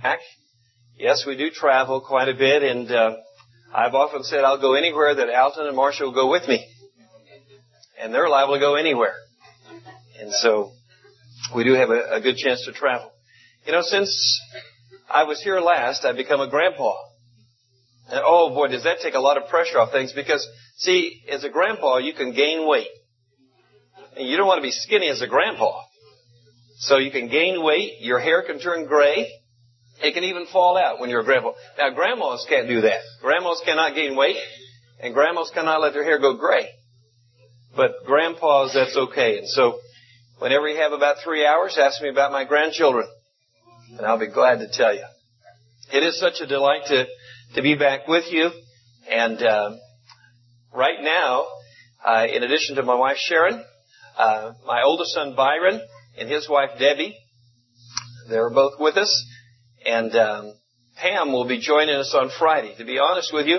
Yes, we do travel quite a bit, and I've often said I'll go anywhere that Alton and Marcia will go with me. And they're liable to go anywhere. And so we do have a good chance to travel. You know, since I was here last, I've become a grandpa. And oh boy, does that take a lot of pressure off things, because, see, as a grandpa, you can gain weight. And you don't want to be skinny as a grandpa. So you can gain weight, your hair can turn gray, it can even fall out when you're a grandpa. Now, grandmas can't do that. Grandmas cannot gain weight, and grandmas cannot let their hair go gray. But grandpas, that's okay. And so whenever you have about 3 hours, ask me about my grandchildren, and I'll be glad to tell you. It is such a delight to be back with you. And right now, in addition to my wife Sharon, my oldest son Byron and his wife Debbie, they're both with us. And Pam will be joining us on Friday. To be honest with you,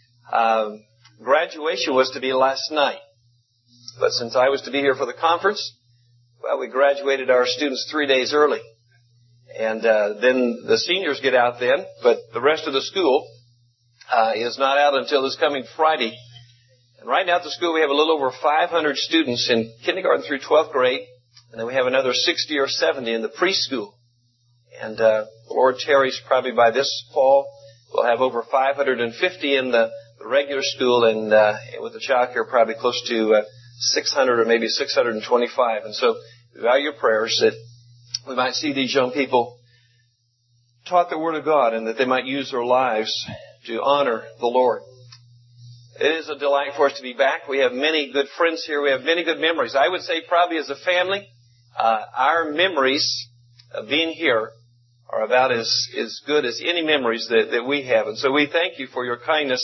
graduation was to be last night. But since I was to be here for the conference, well, we graduated our students 3 days early. And then the seniors get out then, but the rest of the school is not out until this coming Friday. And right now at the school we have a little over 500 students in kindergarten through 12th grade, and then we have another 60 or 70 in the preschool. And the Lord tarries, probably by this fall, we'll have over 550 in the regular school, and with the child care, probably close to 600 or maybe 625. And so we value your prayers that we might see these young people taught the Word of God, and that they might use their lives to honor the Lord. It is a delight for us to be back. We have many good friends here. We have many good memories. I would say probably as a family, our memories of being here are about as good as any memories that we have. And so we thank you for your kindness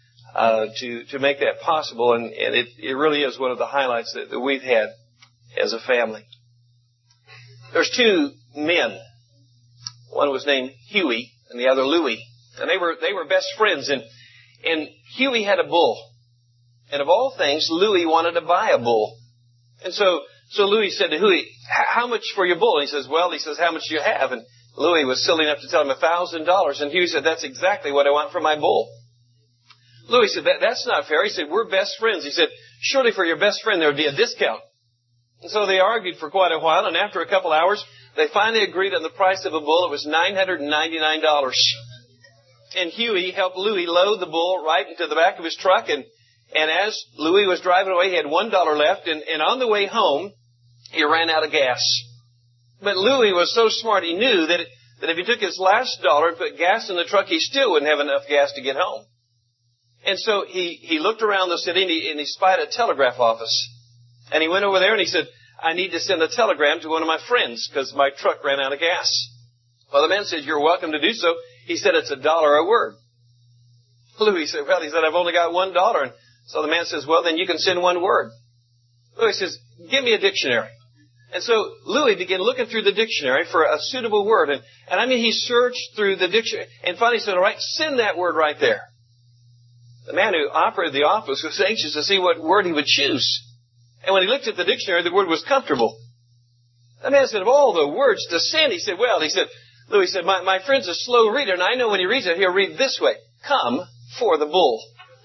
to make that possible. And it really is one of the highlights that we've had as a family. There's two men. One was named Huey and the other Louie. And they were best friends. And Huey had a bull. And of all things, Louie wanted to buy a bull. And so Louie said to Huey, how much for your bull? And he says, how much do you have? And Louie was silly enough to tell him $1,000. And Huey said, that's exactly what I want for my bull. Louie said, that's not fair. He said, we're best friends. He said, surely for your best friend there would be a discount. And so they argued for quite a while. And after a couple hours, they finally agreed on the price of a bull. It was $999. And Huey helped Louie load the bull right into the back of his truck. And as Louie was driving away, he had $1 left. And on the way home, he ran out of gas. But Louie was so smart, he knew that if he took his last dollar and put gas in the truck, he still wouldn't have enough gas to get home. And so he looked around the city and he spied a telegraph office. And he went over there and he said, I need to send a telegram to one of my friends because my truck ran out of gas. Well, the man said, you're welcome to do so. He said, it's $1 a word. Louie said, I've only got $1. And so the man says, well, then you can send one word. Louie says, give me a dictionary. And so Louie began looking through the dictionary for a suitable word. And I mean, he searched through the dictionary and finally said, all right, send that word right there. The man who operated the office was anxious to see what word he would choose. And when he looked at the dictionary, the word was comfortable. The man said, of all the words to send, Louie said, my friend's a slow reader, and I know when he reads it, he'll read this way, come for the bull.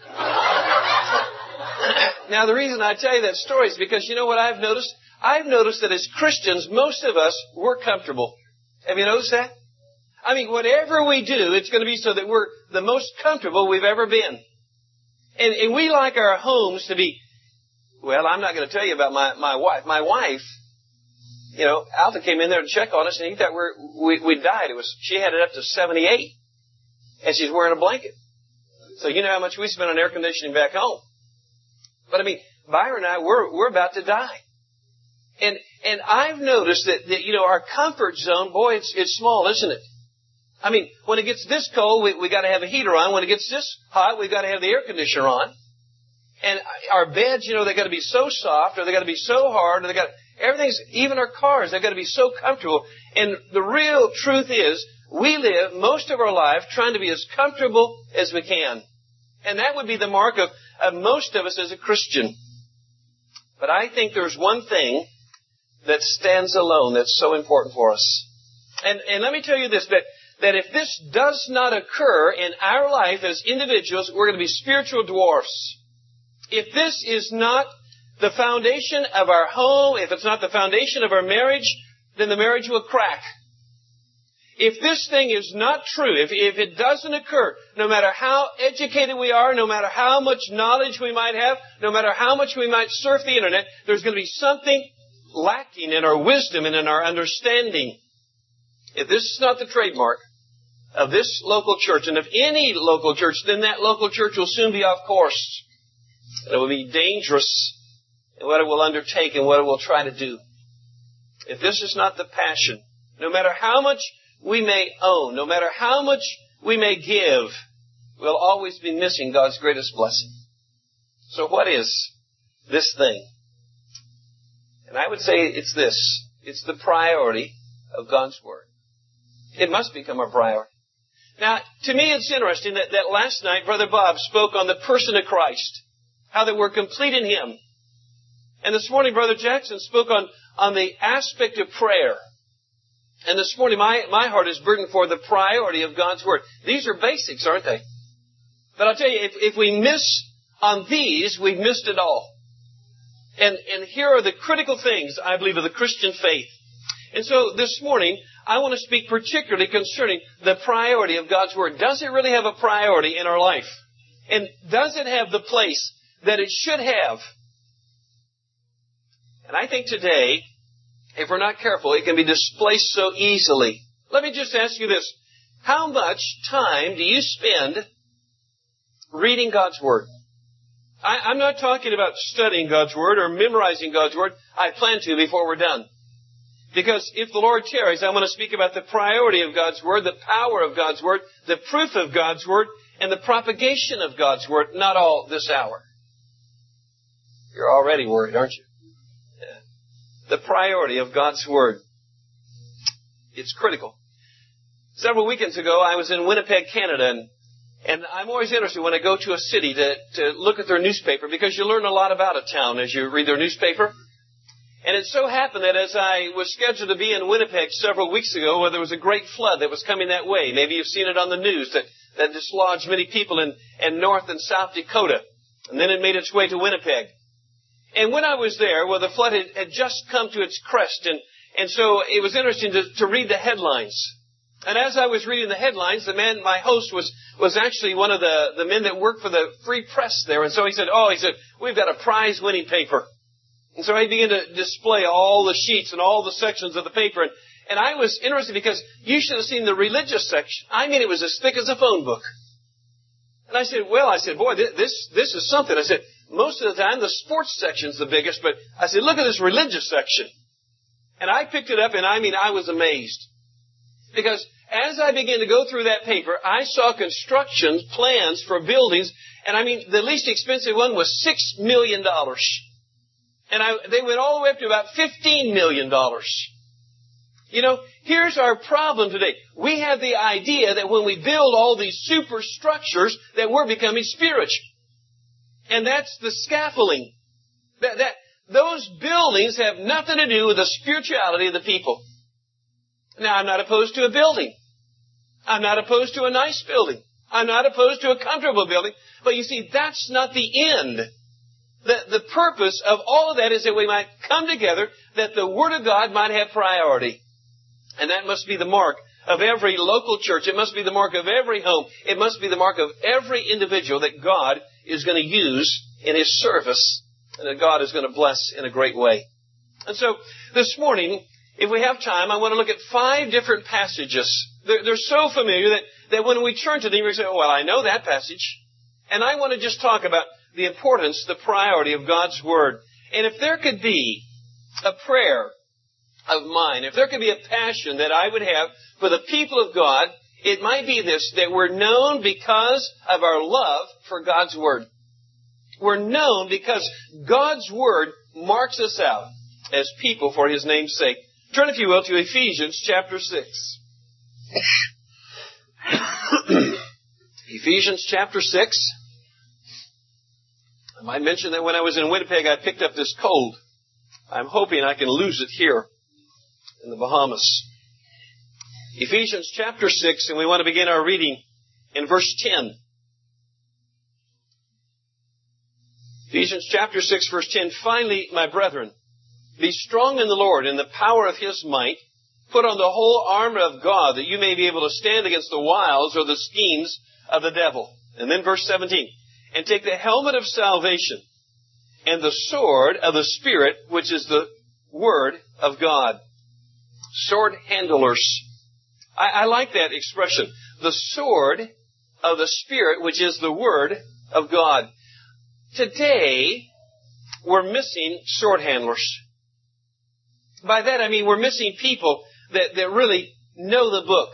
Now, the reason I tell you that story is because you know what I've noticed? I've noticed that as Christians, most of us, we're comfortable. Have you noticed that? I mean, whatever we do, it's going to be so that we're the most comfortable we've ever been. And we like our homes to be, well, I'm not going to tell you about my wife. My wife, you know, Alta came in there to check on us, and he thought we died. She had it up to 78, and she's wearing a blanket. So you know how much we spend on air conditioning back home. But I mean, Byron and I, we're about to die. And I've noticed that you know, our comfort zone, boy, it's small, isn't it? I mean, when it gets this cold, we got to have a heater on. When it gets this hot, we've got to have the air conditioner on. And our beds, you know, they got to be so soft, or they got to be so hard, or everything's, even our cars, they've got to be so comfortable. And the real truth is, we live most of our life trying to be as comfortable as we can. And that would be the mark of most of us as a Christian. But I think there's one thing that stands alone that's so important for us. And let me tell you this, that if this does not occur in our life as individuals, we're going to be spiritual dwarfs. If this is not the foundation of our home, if it's not the foundation of our marriage, then the marriage will crack. If this thing is not true, if it doesn't occur, no matter how educated we are, no matter how much knowledge we might have, no matter how much we might surf the internet, there's going to be something lacking in our wisdom and in our understanding. If this is not the trademark of this local church and of any local church, then that local church will soon be off course. And it will be dangerous in what it will undertake and what it will try to do. If this is not the passion, no matter how much we may own, no matter how much we may give, we'll always be missing God's greatest blessing. So what is this thing? And I would say it's this. It's the priority of God's Word. It must become a priority. Now, to me it's interesting that last night Brother Bob spoke on the person of Christ, how that we're complete in Him. And this morning Brother Jackson spoke on the aspect of prayer. And this morning, my heart is burdened for the priority of God's Word. These are basics, aren't they? But I'll tell you, if we miss on these, we've missed it all. And here are the critical things, I believe, of the Christian faith. And so this morning, I want to speak particularly concerning the priority of God's Word. Does it really have a priority in our life? And does it have the place that it should have? And I think today, if we're not careful, it can be displaced so easily. Let me just ask you this. How much time do you spend reading God's Word? I'm not talking about studying God's Word or memorizing God's Word. I plan to before we're done. Because if the Lord tarries, I want to speak about the priority of God's Word, the power of God's Word, the proof of God's Word, and the propagation of God's Word, not all this hour. You're already worried, aren't you? The priority of God's Word. It's critical. Several weekends ago, I was in Winnipeg, Canada, and I'm always interested when I go to a city to look at their newspaper, because you learn a lot about a town as you read their newspaper. And it so happened that as I was scheduled to be in Winnipeg several weeks ago, where there was a great flood that was coming that way. Maybe you've seen it on the news that dislodged many people in North and South Dakota. And then it made its way to Winnipeg. And when I was there, well, the flood had just come to its crest, and so it was interesting to read the headlines. And as I was reading the headlines, my host was actually one of the men that worked for the Free Press there. And so he said, we've got a prize-winning paper. And so he began to display all the sheets and all the sections of the paper. And I was interested because you should have seen the religious section. I mean, it was as thick as a phone book. And I said, boy, this is something. I said, most of the time, the sports section's the biggest, but I said, look at this religious section. And I picked it up, and I was amazed. Because as I began to go through that paper, I saw construction plans for buildings, and the least expensive one was $6 million. And they went all the way up to about $15 million. You know, here's our problem today. We have the idea that when we build all these superstructures, that we're becoming spiritual. And that's the scaffolding. Those buildings have nothing to do with the spirituality of the people. Now, I'm not opposed to a building. I'm not opposed to a nice building. I'm not opposed to a comfortable building. But you see, that's not the end. The purpose of all of that is that we might come together, that the Word of God might have priority. And that must be the mark of every local church. It must be the mark of every home. It must be the mark of every individual that God is going to use in His service, and that God is going to bless in a great way. And so this morning, if we have time, I want to look at 5 different passages. They're so familiar that when we turn to them, we say, well, I know that passage. And I want to just talk about the importance, the priority of God's Word. And if there could be a prayer of mine, if there could be a passion that I would have for the people of God, it might be this, that we're known because of our love for God's Word. We're known because God's Word marks us out as people for His name's sake. Turn, if you will, to Ephesians chapter 6. Ephesians chapter 6. I might mention that when I was in Winnipeg, I picked up this cold. I'm hoping I can lose it here in the Bahamas. Ephesians chapter 6, and we want to begin our reading in verse 10. Ephesians chapter 6, verse 10. Finally, my brethren, be strong in the Lord in the power of His might. Put on the whole armor of God, that you may be able to stand against the wiles or the schemes of the devil. And then verse 17. And take the helmet of salvation and the sword of the Spirit, which is the Word of God. Sword handlers. I like that expression. The sword of the Spirit, which is the Word of God. Today, we're missing sword handlers. By that I mean we're missing people that really know the book.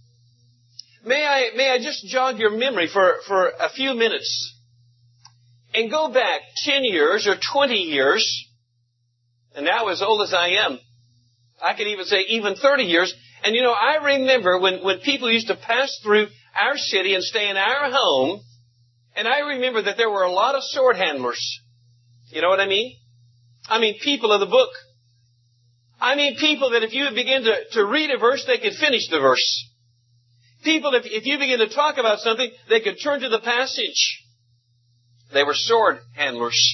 May I just jog your memory for a few minutes and go back 10 years or 20 years, and now as old as I am, I can even say even 30 years. And you know, I remember when people used to pass through our city and stay in our home, and I remember that there were a lot of sword handlers. You know what I mean? I mean people of the book. I mean people that if you begin to read a verse, they could finish the verse. People, if you begin to talk about something, they could turn to the passage. They were sword handlers.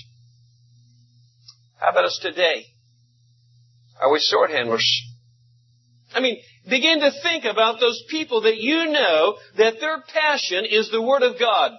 How about us today? Are we sword handlers? I mean, begin to think about those people that you know that their passion is the Word of God.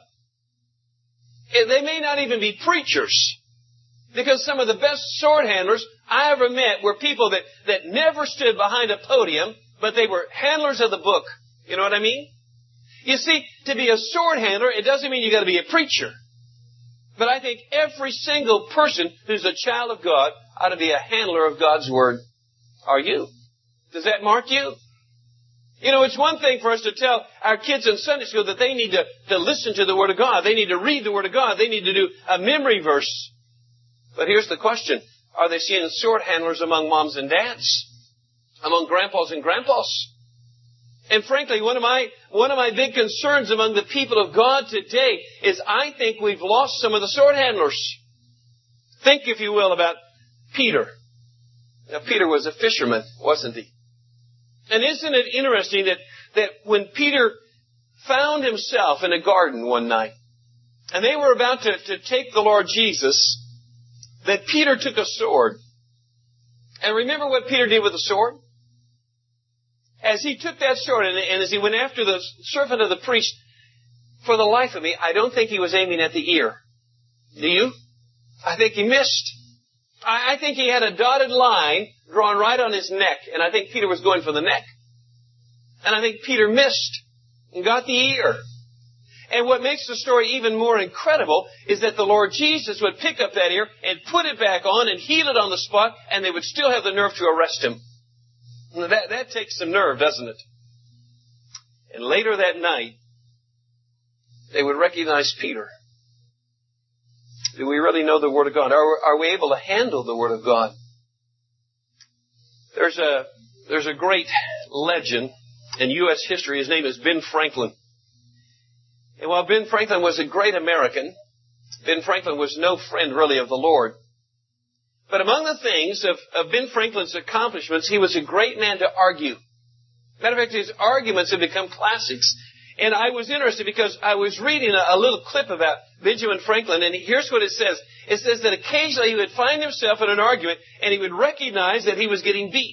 They may not even be preachers, because some of the best sword handlers I ever met were people that never stood behind a podium, but they were handlers of the book. You know what I mean? You see, to be a sword handler, it doesn't mean you got to be a preacher. But I think every single person who's a child of God ought to be a handler of God's Word. Are you? Does that mark you? You know, it's one thing for us to tell our kids in Sunday school that they need to listen to the Word of God. They need to read the Word of God. They need to do a memory verse. But here's the question. Are they seeing sword handlers among moms and dads? Among grandpas and grandpas? And frankly, one of my big concerns among the people of God today is I think we've lost some of the sword handlers. Think, if you will, about Peter. Now, Peter was a fisherman, wasn't he? And isn't it interesting that when Peter found himself in a garden one night, and they were about to take the Lord Jesus, that Peter took a sword. And remember what Peter did with the sword? As he took that sword and as he went after the servant of the priest, for the life of me, I don't think he was aiming at the ear. Do you? I think he missed. I think he had a dotted line drawn right on his neck, and I think Peter was going for the neck. And I think Peter missed and got the ear. And what makes the story even more incredible is that the Lord Jesus would pick up that ear and put it back on and heal it on the spot, and they would still have the nerve to arrest him. That takes some nerve, doesn't it? And later that night, they would recognize Peter. Do we really know the Word of God? Are we able to handle the Word of God? There's a great legend in U.S. history. His name is Ben Franklin. And while Ben Franklin was a great American, Ben Franklin was no friend really of the Lord. But among the things of Ben Franklin's accomplishments, he was a great man to argue. Matter of fact, his arguments have become classics. And I was interested because I was reading a little clip about Benjamin Franklin, and here's what it says. It says that occasionally he would find himself in an argument, and he would recognize that he was getting beat.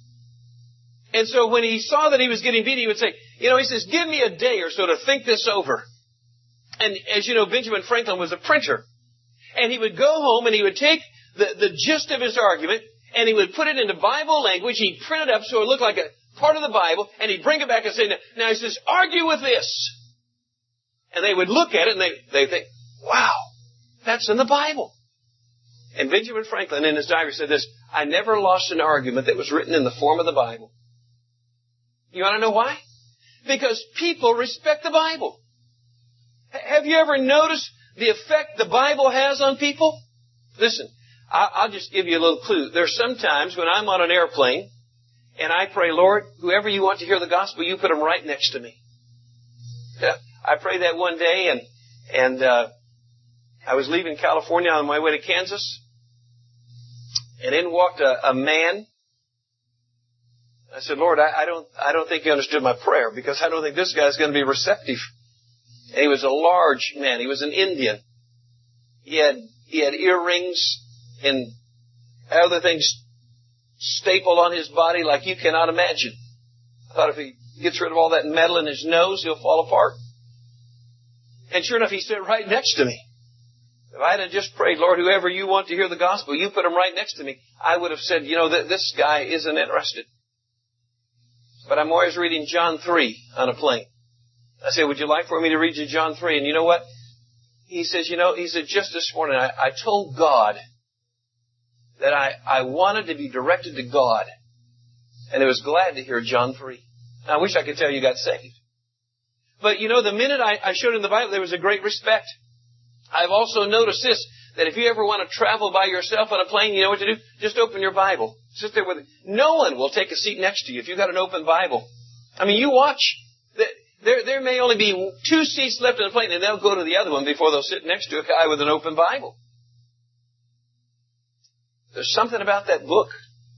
And so when he saw that he was getting beat, he would say, he says, give me a day or so to think this over. And as you know, Benjamin Franklin was a printer. And he would go home and he would take the gist of his argument, and he would put it into Bible language. He'd print it up so it looked like a part of the Bible, and he'd bring it back and say, now he says, argue with this. And they would look at it, and they think, wow, that's in the Bible. And Benjamin Franklin in his diary said this, I never lost an argument that was written in the form of the Bible. You want to know why? Because people respect the Bible. Have you ever noticed the effect the Bible has on people? Listen, I'll just give you a little clue. There's some times when I'm on an airplane and I pray, Lord, whoever you want to hear the gospel, you put them right next to me. I prayed that one day and I was leaving California on my way to Kansas, and in walked a man I said, Lord, I don't think you understood my prayer, because I don't think this guy's going to be receptive. And he was a large man. He was an Indian. He had earrings and other things stapled on his body like you cannot imagine. I thought if he gets rid of all that metal in his nose, he'll fall apart. And sure enough, he sat right next to me. If I had just prayed, Lord, whoever you want to hear the gospel, you put him right next to me, I would have said, this guy isn't interested. But I'm always reading John 3 on a plane. I say, would you like for me to read you John 3? And you know what? He said, just this morning, I told God that I wanted to be directed to God. And I was glad to hear John 3. Now, I wish I could tell you got saved. But the minute I showed him the Bible, there was a great respect. I've also noticed this, that if you ever want to travel by yourself on a plane, you know what to do? Just open your Bible. Sit there with it. No one will take a seat next to you if you've got an open Bible. I mean, you watch. There may only be 2 seats left on the plane, and they'll go to the other one before they'll sit next to a guy with an open Bible. There's something about that book.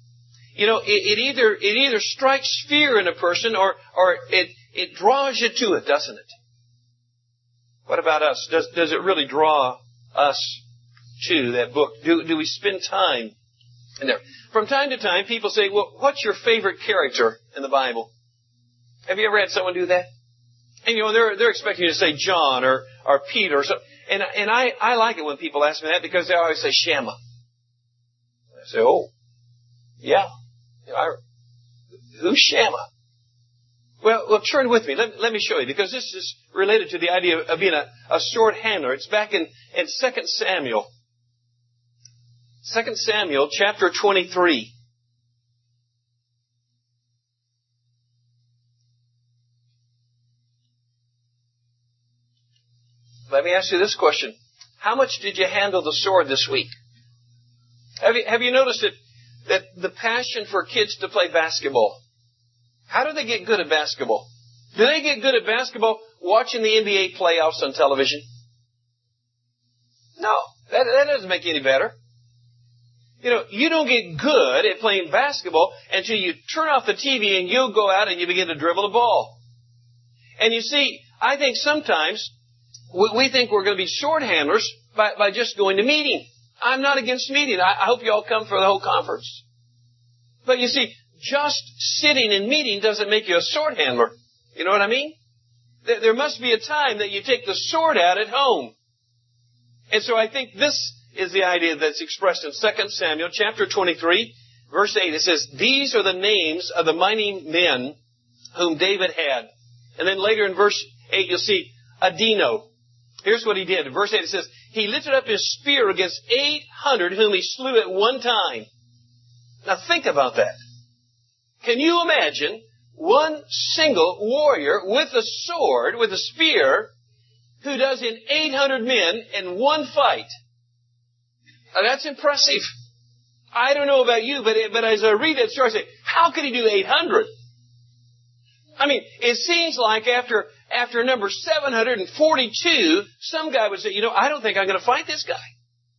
It either strikes fear in a person or it draws you to it, doesn't it? What about us? Does it really draw us to that book? Do we spend time in there? From time to time, people say, well, what's your favorite character in the Bible? Have you ever had someone do that? And they're expecting you to say John or Peter or something. And I like it when people ask me that, because they always say Shammah. I say, oh, yeah. Who's Shammah? Well, turn with me. Let me show you, because this is related to the idea of being a sword handler. It's back in 2 Samuel. 2 Samuel chapter 23. Let me ask you this question. How much did you handle the sword this week? Have you noticed that the passion for kids to play basketball? How do they get good at basketball? Do they get good at basketball watching the NBA playoffs on television? No, that doesn't make you any better. You don't get good at playing basketball until you turn off the TV and you go out and you begin to dribble the ball. And you see, I think sometimes we think we're going to be sword handlers by just going to meeting. I'm not against meeting. I hope you all come for the whole conference. But you see, just sitting in meeting doesn't make you a sword handler. You know what I mean? There must be a time that you take the sword out at home. And so I think this is the idea that's expressed in 2 Samuel chapter 23, verse 8. It says, these are the names of the mighty men whom David had. And then later in verse 8, you'll see Adino. Here's what he did. In verse 8 it says, he lifted up his spear against 800 whom he slew at one time. Now think about that. Can you imagine one single warrior with a sword, with a spear, who does in 800 men in one fight? Now that's impressive. I don't know about you, but as I read that story, I say, how could he do 800? I mean, it seems like after number 742, some guy would say, I don't think I'm going to fight this guy.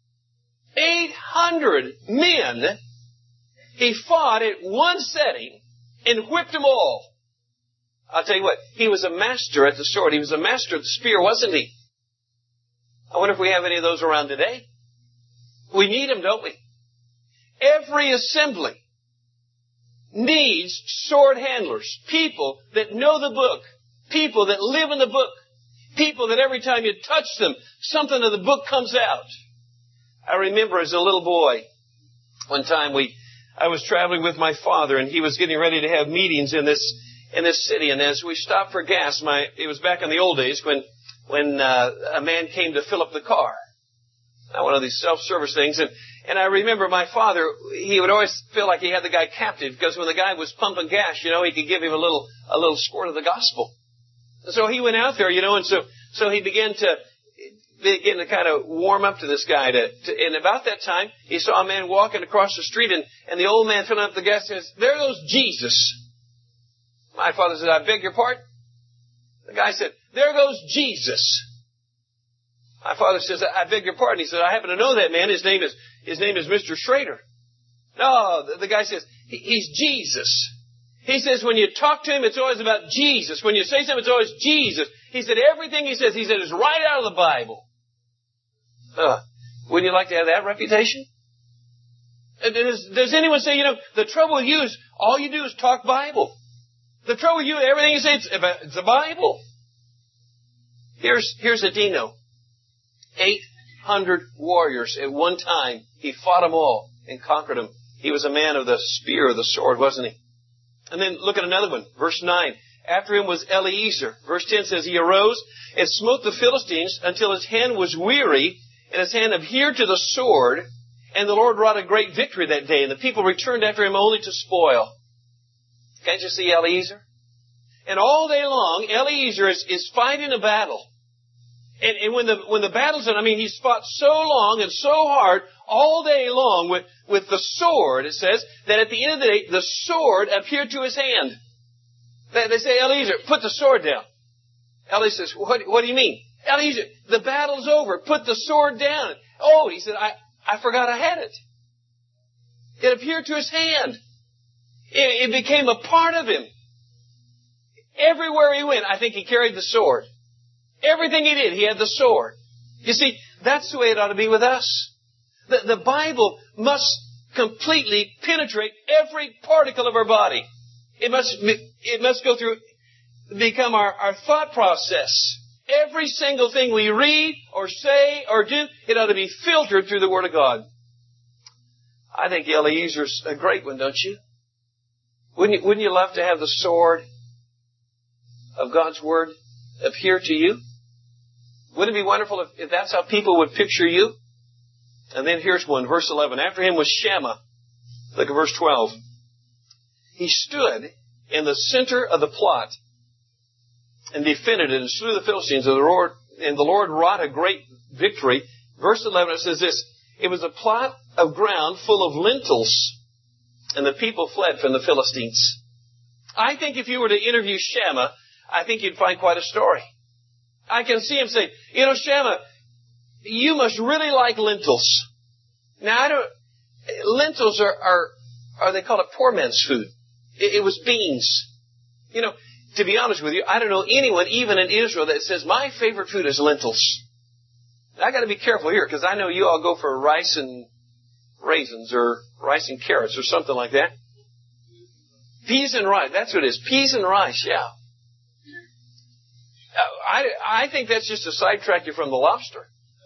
800 men he fought at one setting and whipped them all. I'll tell you what, he was a master at the sword. He was a master at the spear, wasn't he? I wonder if we have any of those around today. We need them, don't we? Every assembly needs sword handlers, people that know the book, people that live in the book, people that every time you touch them, something of the book comes out. I remember as a little boy, one time I was traveling with my father, and he was getting ready to have meetings in this city. And as we stopped for gas, it was back in the old days when a man came to fill up the car. One of these self-service things. And I remember my father, he would always feel like he had the guy captive, because when the guy was pumping gas, he could give him a little squirt of the gospel. And so he went out there, and so he began to kind of warm up to this guy. And about that time, he saw a man walking across the street, and the old man filling up the gas says, there goes Jesus. My father said, I beg your pardon? The guy said, there goes Jesus. My father says, I beg your pardon. He said, I happen to know that man. His name is Mr. Schrader. No, the guy says, he's Jesus. He says when you talk to him, it's always about Jesus. When you say something, it's always Jesus. He said everything he says, is right out of the Bible. Wouldn't you like to have that reputation? Does anyone say, the trouble with you is all you do is talk Bible. The trouble with you, everything you say, it's the Bible. Here's a Dino. 800 warriors at one time. He fought them all and conquered them. He was a man of the spear, the sword, wasn't he? And then look at another one. Verse 9. After him was Eliezer. Verse 10 says, he arose and smote the Philistines until his hand was weary and his hand adhered to the sword. And the Lord wrought a great victory that day. And the people returned after him only to spoil. Can't you see Eliezer? And all day long, Eliezer is fighting a battle. And when the battle's done, he's fought so long and so hard all day long with the sword, it says, that at the end of the day, the sword appeared to his hand. They say, Eliezer, put the sword down. Eliezer says, what do you mean? Eliezer, the battle's over. Put the sword down. Oh, he said, I forgot I had it. It appeared to his hand. It became a part of him. Everywhere he went, I think he carried the sword. Everything he did, he had the sword. You see, that's the way it ought to be with us. The Bible must completely penetrate every particle of our body. It must go through, become our thought process. Every single thing we read or say or do, it ought to be filtered through the Word of God. I think Eliezer's a great one, don't you? Wouldn't you love to have the sword of God's Word appear to you? Wouldn't it be wonderful if that's how people would picture you? And then here's one, verse 11. After him was Shammah. Look at verse 12. He stood in the center of the plot and defended it and slew the Philistines. And the Lord wrought a great victory. Verse 11, it says this. It was a plot of ground full of lentils, and the people fled from the Philistines. I think if you were to interview Shammah, I think you'd find quite a story. I can see him say, Shammah, you must really like lentils. Now, lentils are they call it poor man's food. It was beans. To be honest with you, I don't know anyone, even in Israel, that says, my favorite food is lentils. I got to be careful here, because I know you all go for rice and raisins, or rice and carrots, or something like that. Peas and rice, that's what it is. Peas and rice, yeah. I think that's just to sidetrack you from the lobster.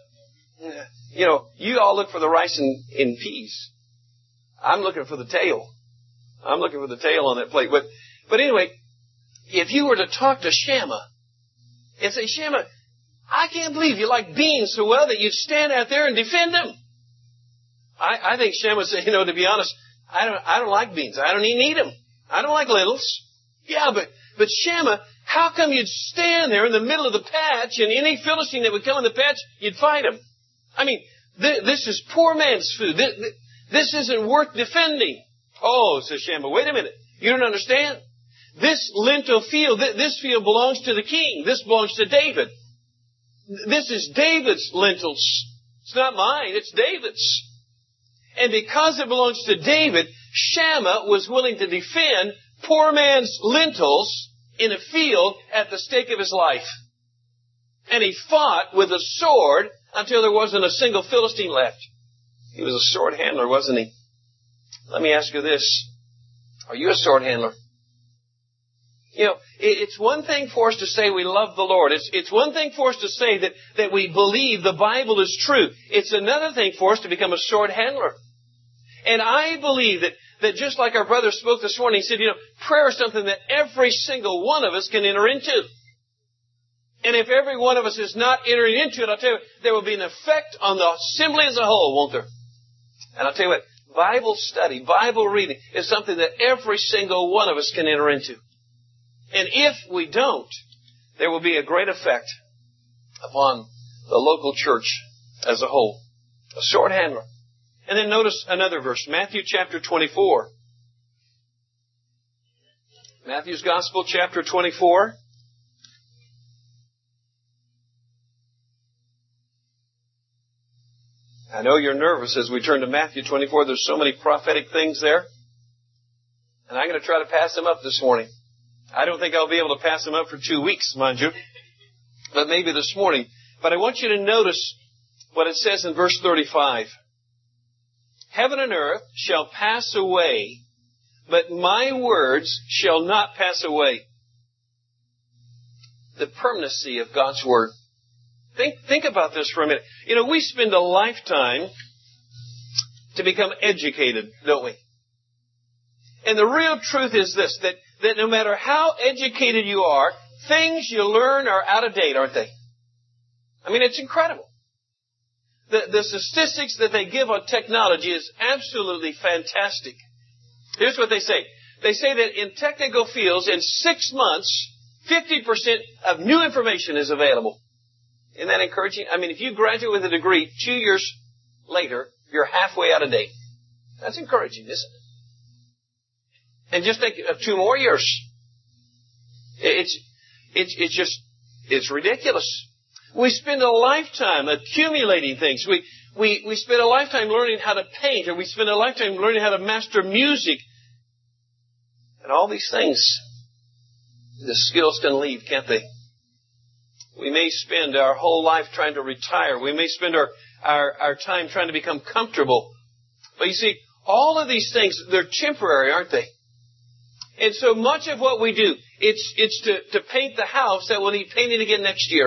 You all look for the rice and peas. I'm looking for the tail. I'm looking for the tail on that plate. But anyway, if you were to talk to Shammah and say, Shammah, I can't believe you like beans so well that you'd stand out there and defend them. I think Shammah would say, to be honest, I don't like beans. I don't even eat them. I don't like lentils. Yeah, but Shammah, how come you'd stand there in the middle of the patch and any Philistine that would come in the patch, you'd fight him? This is poor man's food. This isn't worth defending. Oh, says Shammah, wait a minute. You don't understand. This lentil field, this field belongs to the king. This belongs to David. This is David's lentils. It's not mine. It's David's. And because it belongs to David, Shammah was willing to defend poor man's lentils in a field at the stake of his life. And he fought with a sword until there wasn't a single Philistine left. He was a sword handler, wasn't he? Let me ask you this. Are you a sword handler? It's one thing for us to say we love the Lord. It's one thing for us to say that we believe the Bible is true. It's another thing for us to become a sword handler. And I believe that just like our brother spoke this morning, he said, prayer is something that every single one of us can enter into. And if every one of us is not entering into it, I'll tell you, there will be an effect on the assembly as a whole, won't there? And I'll tell you what, Bible study, Bible reading is something that every single one of us can enter into. And if we don't, there will be a great effect upon the local church as a whole. A sword handler. And then notice another verse, Matthew chapter 24. Matthew's Gospel, chapter 24. I know you're nervous as we turn to Matthew 24. There's so many prophetic things there. And I'm going to try to pass them up this morning. I don't think I'll be able to pass them up for 2 weeks, mind you, but maybe this morning. But I want you to notice what it says in verse 35. Heaven and earth shall pass away, but my words shall not pass away. The permanency of God's Word. Think about this for a minute. You know, we spend a lifetime to become educated, don't we? And the real truth is this, that no matter how educated you are, things you learn are out of date, aren't they? I mean, it's incredible. The statistics that they give on technology is absolutely fantastic. Here's what they say. They say that in technical fields, in 6 months, 50% of new information is available. Isn't that encouraging? I mean, if you graduate with a degree 2 years later, you're halfway out of date. That's encouraging, isn't it? And just think of 2 more years. It's ridiculous. We spend a lifetime accumulating things. We spend a lifetime learning how to paint, or we spend a lifetime learning how to master music. And all these things, the skills can leave, can't they? We may spend our whole life trying to retire. We may spend our time trying to become comfortable. But you see, all of these things, they're temporary, aren't they? And so much of what we do, it's to paint the house that will need painting again next year.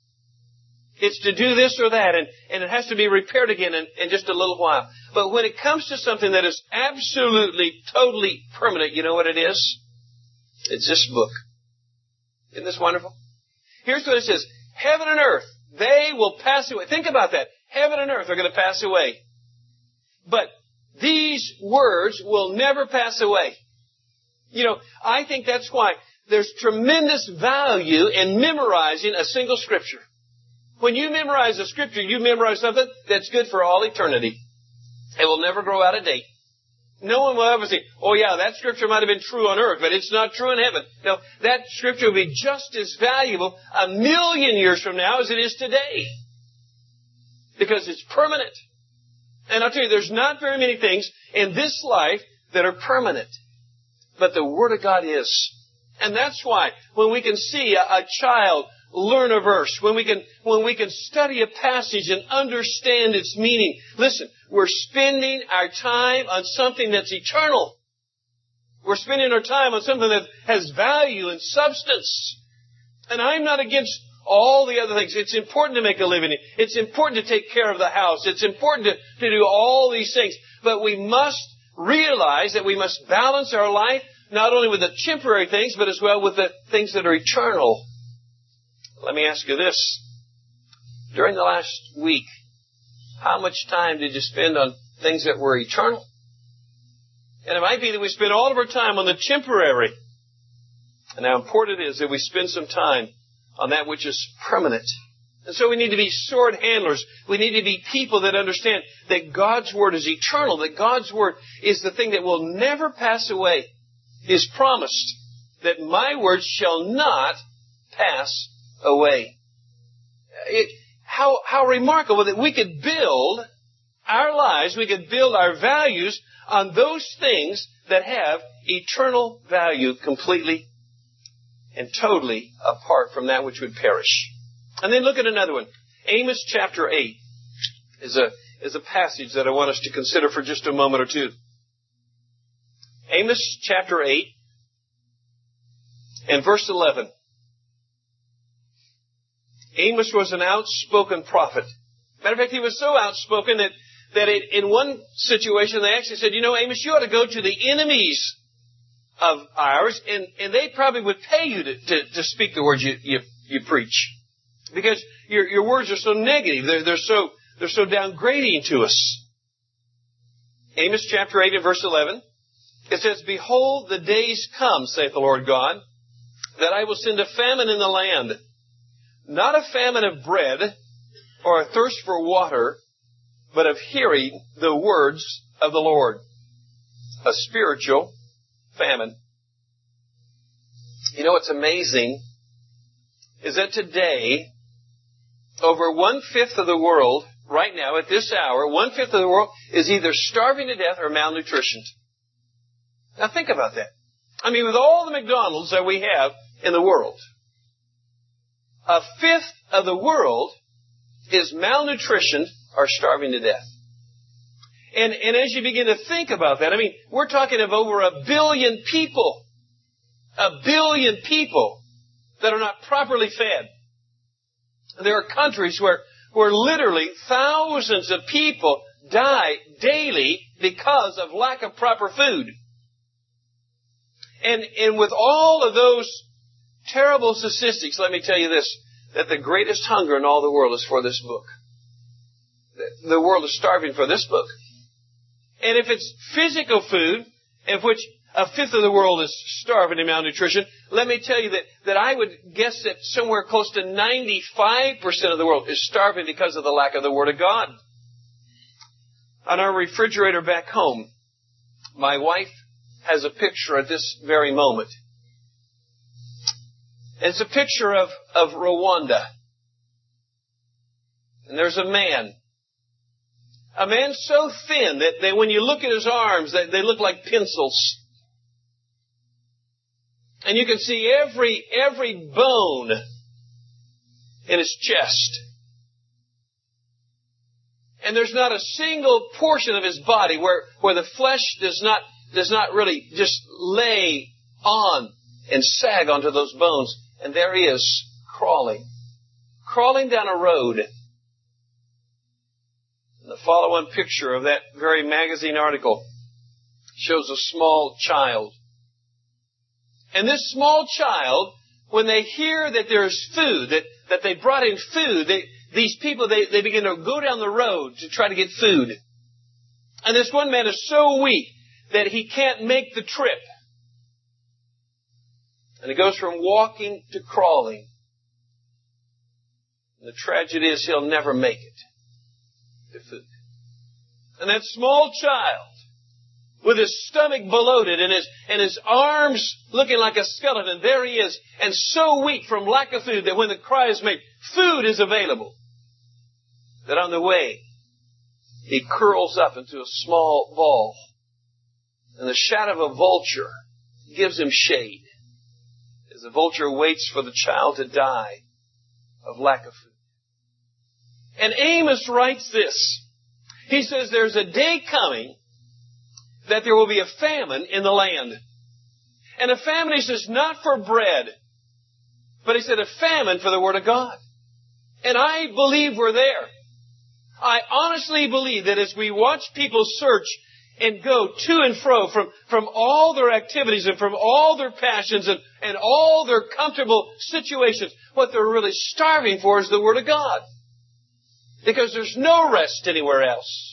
It's to do this or that, and it has to be repaired again in just a little while. But when it comes to something that is absolutely, totally permanent, you know what it is? It's this book. Isn't this wonderful? Here's what it says. Heaven and earth, they will pass away. Think about that. Heaven and earth are going to pass away. But these words will never pass away. You know, I think that's why there's tremendous value in memorizing a single scripture. When you memorize a scripture, you memorize something that's good for all eternity. It will never grow out of date. No one will ever say, oh yeah, that scripture might have been true on earth, but it's not true in heaven. No, that scripture will be just as valuable 1,000,000 years from now as it is today. Because it's permanent. And I'll tell you, there's not very many things in this life that are permanent. But the Word of God is. And that's why when we can see a child learn a verse, when we can study a passage and understand its meaning, listen, we're spending our time on something that's eternal. We're spending our time on something that has value and substance. And I'm not against all the other things. It's important to make a living. It's important to take care of the house. It's important to do all these things. But we must realize that we must balance our life not only with the temporary things, but as well with the things that are eternal. Let me ask you this. During the last week, how much time did you spend on things that were eternal? And it might be that we spend all of our time on the temporary. And how important it is that we spend some time on that which is permanent. And so we need to be sword handlers. We need to be people that understand that God's Word is eternal, that God's Word is the thing that will never pass away. He has promised that my words shall not pass away. How remarkable that we could build our lives, we could build our values on those things that have eternal value completely and totally apart from that which would perish. And then look at another one. Amos chapter 8 is a passage that I want us to consider for just a moment or two. Amos chapter 8 and verse 11. Amos was an outspoken prophet. Matter of fact, he was so outspoken that in one situation they actually said, you know, Amos, you ought to go to the enemies of ours, and they probably would pay you to speak the words you preach. Because your words are so negative. They're so downgrading to us. Amos chapter 8 and verse 11. It says, behold, the days come, saith the Lord God, that I will send a famine in the land. Not a famine of bread or a thirst for water, but of hearing the words of the Lord. A spiritual famine. You know what's amazing is that today, over 1/5 of the world, right now at this hour, 1/5 of the world is either starving to death or malnutritioned. Now think about that. I mean, with all the McDonald's that we have in the world, a fifth of the world is malnutritioned or starving to death. And as you begin to think about that, I mean, we're talking of over 1 billion people. 1 billion people that are not properly fed. There are countries where literally thousands of people die daily because of lack of proper food. And with all of those terrible statistics, let me tell you this, that the greatest hunger in all the world is for this book. The world is starving for this book. And if it's physical food, of which a fifth of the world is starving in malnutrition, let me tell you that I would guess that somewhere close to 95% of the world is starving because of the lack of the Word of God. On our refrigerator back home, my wife has a picture at this very moment. It's a picture of Rwanda. And there's a man so thin that when you look at his arms, they look like pencils. And you can see every bone in his chest. And there's not a single portion of his body where the flesh does not really just lay on and sag onto those bones. And there he is, crawling down a road. And the following picture of that very magazine article shows a small child. And this small child, when they hear that there's food, that they brought in food, these people, they begin to go down the road to try to get food. And this one man is so weak that he can't make the trip. And he goes from walking to crawling. And the tragedy is he'll never make it to food. And that small child, with his stomach bloated and his arms looking like a skeleton, there he is, and so weak from lack of food that when the cry is made, food is available, that on the way, he curls up into a small ball. And the shadow of a vulture gives him shade as the vulture waits for the child to die of lack of food. And Amos writes this. He says there's a day coming that there will be a famine in the land. And a famine, he says, not for bread, but he said a famine for the Word of God. And I believe we're there. I honestly believe that as we watch people search and go to and fro from all their activities and from all their passions and all their comfortable situations, what they're really starving for is the Word of God. Because there's no rest anywhere else.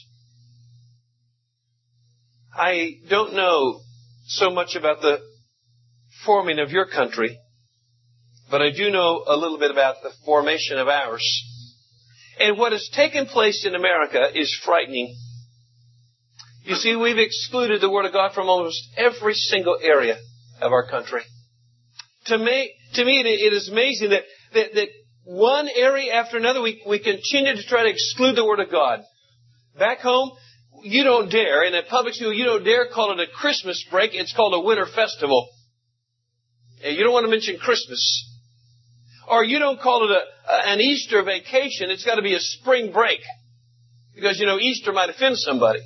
I don't know so much about the forming of your country, but I do know a little bit about the formation of ours. And what has taken place in America is frightening. You see, we've excluded the Word of God from almost every single area of our country. To me, it is amazing that one area after another, we continue to try to exclude the Word of God. Back home, you don't dare, in a public school, you don't dare call it a Christmas break. It's called a winter festival. You don't want to mention Christmas. Or you don't call it an Easter vacation. It's got to be a spring break. Because, Easter might offend somebody.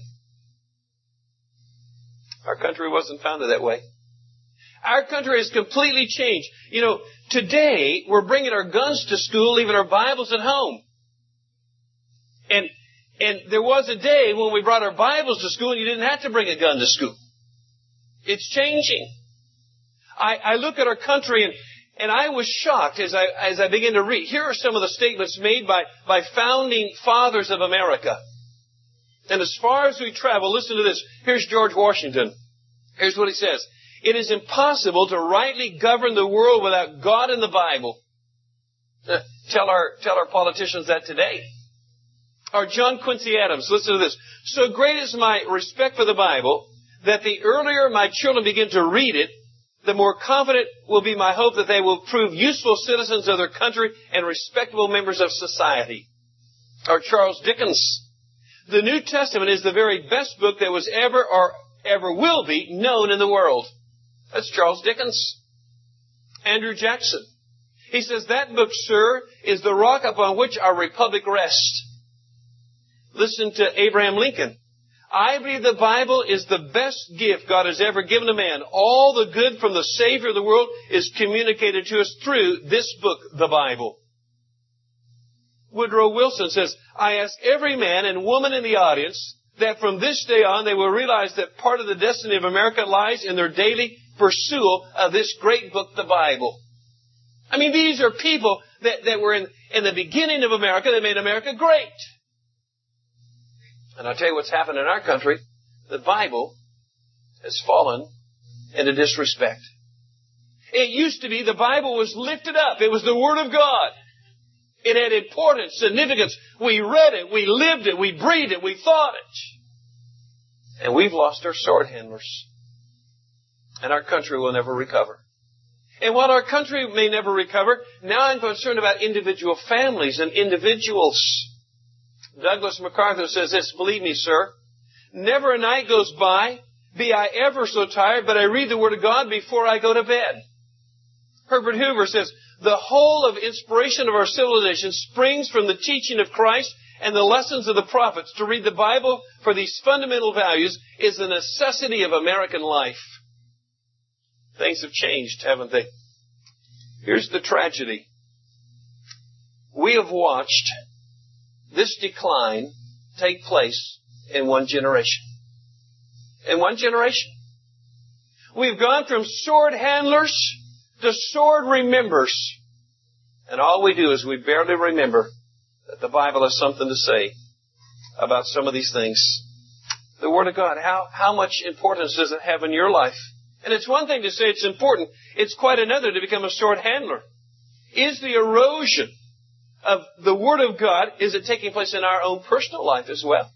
Our country wasn't founded that way. Our country has completely changed. Today, we're bringing our guns to school, leaving our Bibles at home. And there was a day when we brought our Bibles to school and you didn't have to bring a gun to school. It's changing. I look at our country and I was shocked as I began to read. Here are some of the statements made by founding fathers of America. And as far as we travel, listen to this. Here's George Washington. Here's what he says. It is impossible to rightly govern the world without God and the Bible. Tell our politicians that today. Or John Quincy Adams, listen to this. So great is my respect for the Bible that the earlier my children begin to read it, the more confident will be my hope that they will prove useful citizens of their country and respectable members of society. Or Charles Dickens. The New Testament is the very best book that was ever or ever will be known in the world. That's Charles Dickens. Andrew Jackson. He says, that book, sir, is the rock upon which our republic rests. Listen to Abraham Lincoln. I believe the Bible is the best gift God has ever given a man. All the good from the Savior of the world is communicated to us through this book, the Bible. Woodrow Wilson says, I ask every man and woman in the audience that from this day on they will realize that part of the destiny of America lies in their daily pursuit of this great book, the Bible. I mean, these are people that were in the beginning of America that made America great. And I'll tell you what's happened in our country. The Bible has fallen into disrespect. It used to be the Bible was lifted up. It was the Word of God. It had importance, significance. We read it, we lived it, we breathed it, we thought it. And we've lost our sword handlers. And our country will never recover. And while our country may never recover, now I'm concerned about individual families and individuals. Douglas MacArthur says this, believe me, sir, never a night goes by, be I ever so tired, but I read the Word of God before I go to bed. Herbert Hoover says, the whole of inspiration of our civilization springs from the teaching of Christ and the lessons of the prophets. To read the Bible for these fundamental values is a necessity of American life. Things have changed, haven't they? Here's the tragedy. We have watched this decline take place in one generation. In one generation. We've gone from sword handlers to sword remembers. And all we do is we barely remember that the Bible has something to say about some of these things. The Word of God, how much importance does it have in your life? And it's one thing to say it's important. It's quite another to become a sword handler. Is the erosion of the Word of God, is it taking place in our own personal life as well?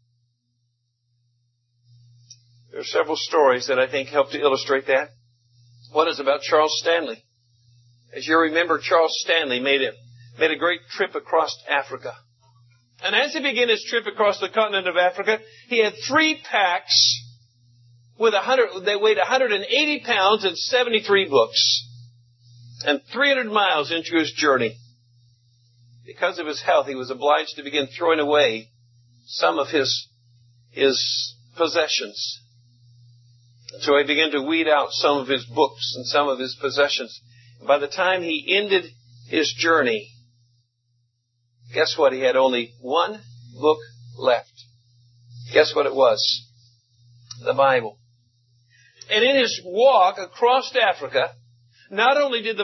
There are several stories that I think help to illustrate that. One is about Charles Stanley. As you remember, Charles Stanley made a great trip across Africa. And as he began his trip across the continent of Africa, he had 3 packs they weighed 180 pounds and 73 books. And 300 miles into his journey, because of his health, he was obliged to begin throwing away some of his possessions. So he began to weed out some of his books and some of his possessions. By the time he ended his journey, guess what? He had only one book left. Guess what it was? The Bible. And in his walk across Africa, not only was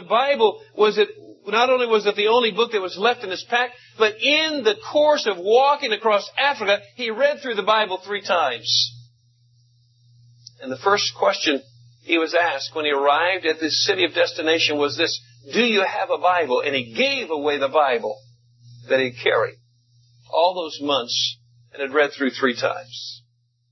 it the only book that was left in his pack, but in the course of walking across Africa, he read through the Bible 3 times. And the first question he was asked when he arrived at this city of destination was this, do you have a Bible? And he gave away the Bible that he carried all those months and had read through 3 times.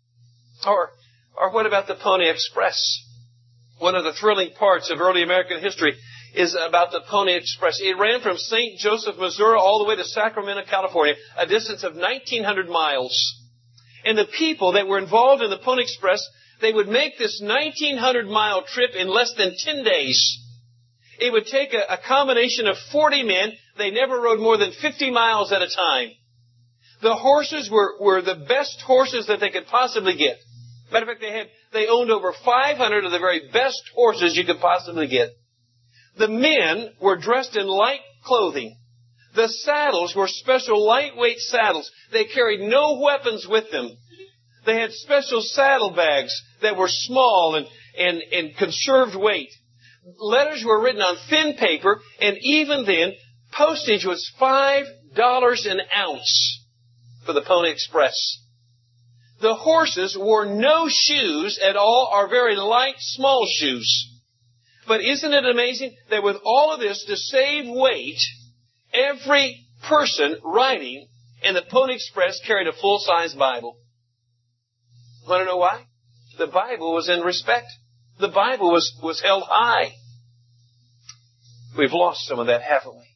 Or what about the Pony Express? One of the thrilling parts of early American history is about the Pony Express. It ran from St. Joseph, Missouri, all the way to Sacramento, California, a distance of 1,900 miles. And the people that were involved in the Pony Express, they would make this 1,900-mile trip in less than 10 days. It would take a combination of 40 men. They never rode more than 50 miles at a time. The horses were the best horses that they could possibly get. Matter of fact, they owned over 500 of the very best horses you could possibly get. The men were dressed in light clothing. The saddles were special lightweight saddles. They carried no weapons with them. They had special saddlebags that were small and conserved weight. Letters were written on thin paper, and even then, postage was $5 an ounce for the Pony Express. The horses wore no shoes at all, or very light, small shoes. But isn't it amazing that with all of this, to save weight, every person riding in the Pony Express carried a full-size Bible? Want to know why? The Bible was in respect. The Bible was held high. We've lost some of that, haven't we?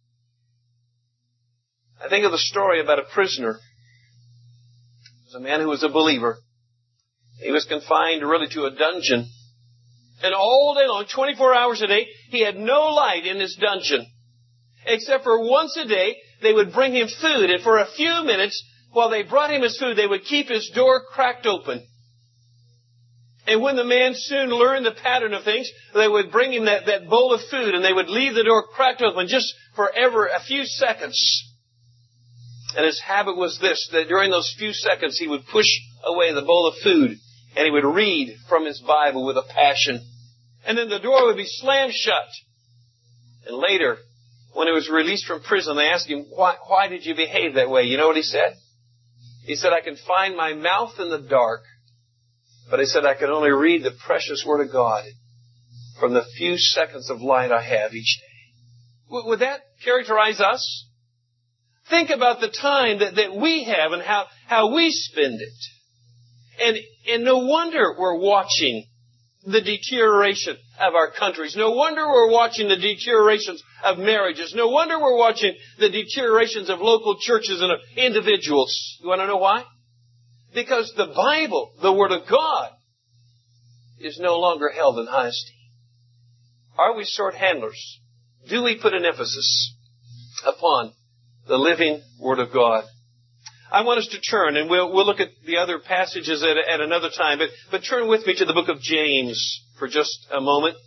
I think of the story about a prisoner. It was a man who was a believer. He was confined really to a dungeon. And all day long, 24 hours a day, he had no light in his dungeon. Except for once a day, they would bring him food. And for a few minutes, while they brought him his food, they would keep his door cracked open. And when the man soon learned the pattern of things, they would bring him that bowl of food, and they would leave the door cracked open just for a few seconds. And his habit was this, that during those few seconds, he would push away the bowl of food, and he would read from his Bible with a passion. And then the door would be slammed shut. And later, when he was released from prison, they asked him, why did you behave that way? You know what he said? He said, I can find my mouth in the dark, but he said, I can only read the precious Word of God from the few seconds of light I have each day. Would that characterize us? Think about the time that we have and how we spend it. And no wonder we're watching the deterioration of our countries. No wonder we're watching the deteriorations of marriages. No wonder we're watching the deteriorations of local churches and of individuals. You want to know why? Because the Bible, the Word of God, is no longer held in high esteem. Are we sword handlers? Do we put an emphasis upon the living Word of God? I want us to turn, and we'll look at the other passages at another time, but turn with me to the book of James for just a moment.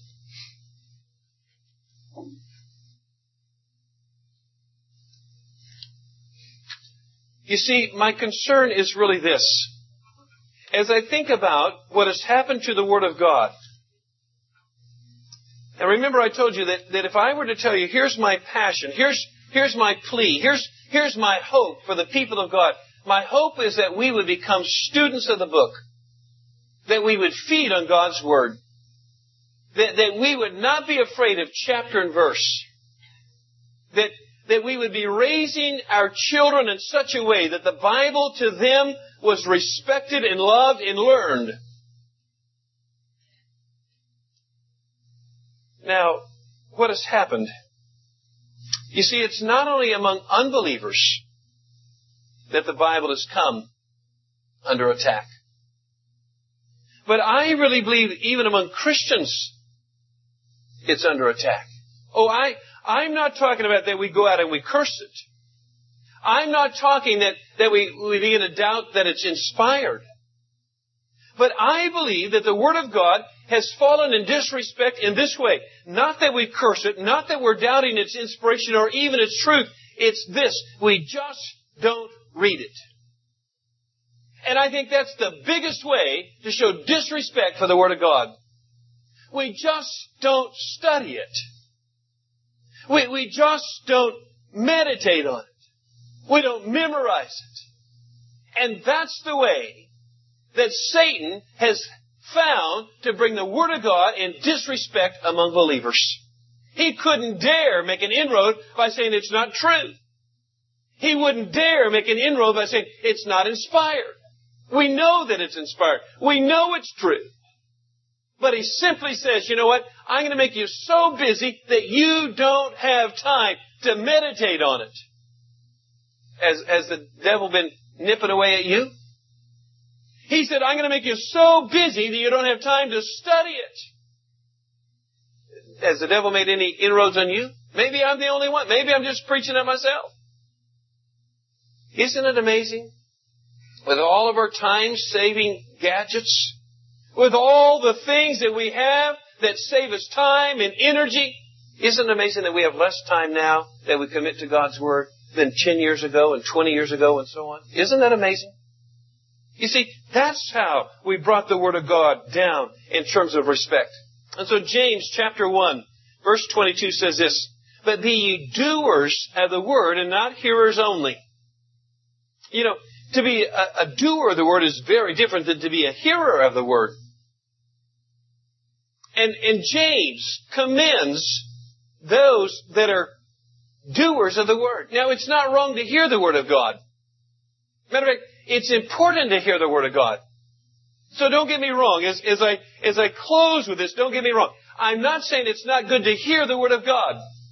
You see, my concern is really this. As I think about what has happened to the Word of God, and remember I told you that if I were to tell you, here's my passion, here's my plea, here's my hope for the people of God. My hope is that we would become students of the book, that we would feed on God's Word, that we would not be afraid of chapter and verse, that we would be raising our children in such a way that the Bible to them was respected and loved and learned. Now, what has happened? You see, it's not only among unbelievers that the Bible has come under attack. But I really believe even among Christians, it's under attack. Oh, I'm not talking about that we go out and we curse it. I'm not talking that we begin to doubt that it's inspired. But I believe that the Word of God has fallen in disrespect in this way. Not that we curse it, not that we're doubting its inspiration or even its truth. It's this. We just don't read it. And I think that's the biggest way to show disrespect for the Word of God. We just don't study it. We just don't meditate on it. We don't memorize it. And that's the way that Satan has found to bring the Word of God in disrespect among believers. He couldn't dare make an inroad by saying it's not true. He wouldn't dare make an inroad by saying it's not inspired. We know that it's inspired. We know it's true. But he simply says, you know what? I'm going to make you so busy that you don't have time to meditate on it. Has the devil been nipping away at you? He said, I'm going to make you so busy that you don't have time to study it. Has the devil made any inroads on you? Maybe I'm the only one. Maybe I'm just preaching at myself. Isn't it amazing? With all of our time-saving gadgets, with all the things that we have that save us time and energy, isn't it amazing that we have less time now that we commit to God's Word than 10 years ago and 20 years ago and so on? Isn't that amazing? You see, that's how we brought the Word of God down in terms of respect. And so James chapter 1, verse 22 says this, "But be ye doers of the Word and not hearers only." You know, to be a doer of the Word is very different than to be a hearer of the Word. And James commends those that are doers of the Word. Now, it's not wrong to hear the Word of God. Matter of fact, it's important to hear the Word of God. So don't get me wrong. As I close with this, don't get me wrong. I'm not saying it's not good to hear the Word of God.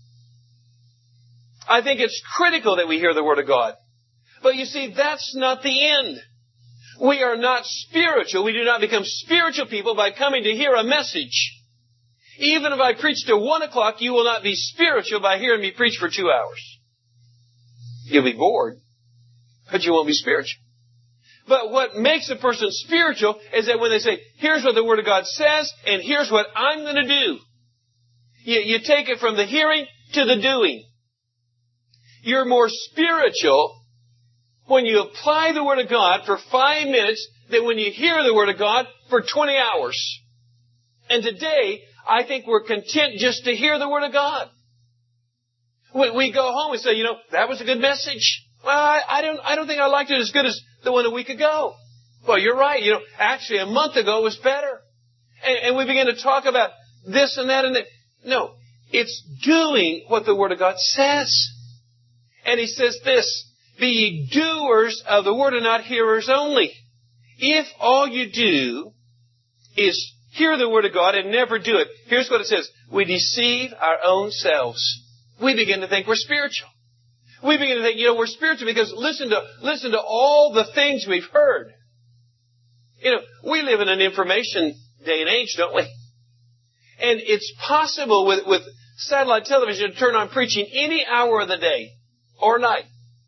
I think it's critical that we hear the Word of God. But you see, that's not the end. We are not spiritual. We do not become spiritual people by coming to hear a message. Even if I preach till 1 o'clock, you will not be spiritual by hearing me preach for 2 hours. You'll be bored, but you won't be spiritual. But what makes a person spiritual is that when they say, here's what the Word of God says, and here's what I'm going to do. You take it from the hearing to the doing. You're more spiritual when you apply the Word of God for 5 minutes than when you hear the Word of God for 20 hours. And today, I think we're content just to hear the Word of God. We go home and say, that was a good message. Well, I don't think I liked it as good as the one a week ago. Well, you're right. Actually a month ago was better. And we begin to talk about this and that and that. No, it's doing what the Word of God says. And He says this, be ye doers of the Word and not hearers only. If all you do is hear the Word of God and never do it, here's what it says. We deceive our own selves. We begin to think we're spiritual. We begin to think, we're spiritual because listen to all the things we've heard. We live in an information day and age, don't we? And it's possible with satellite television to turn on preaching any hour of the day or night.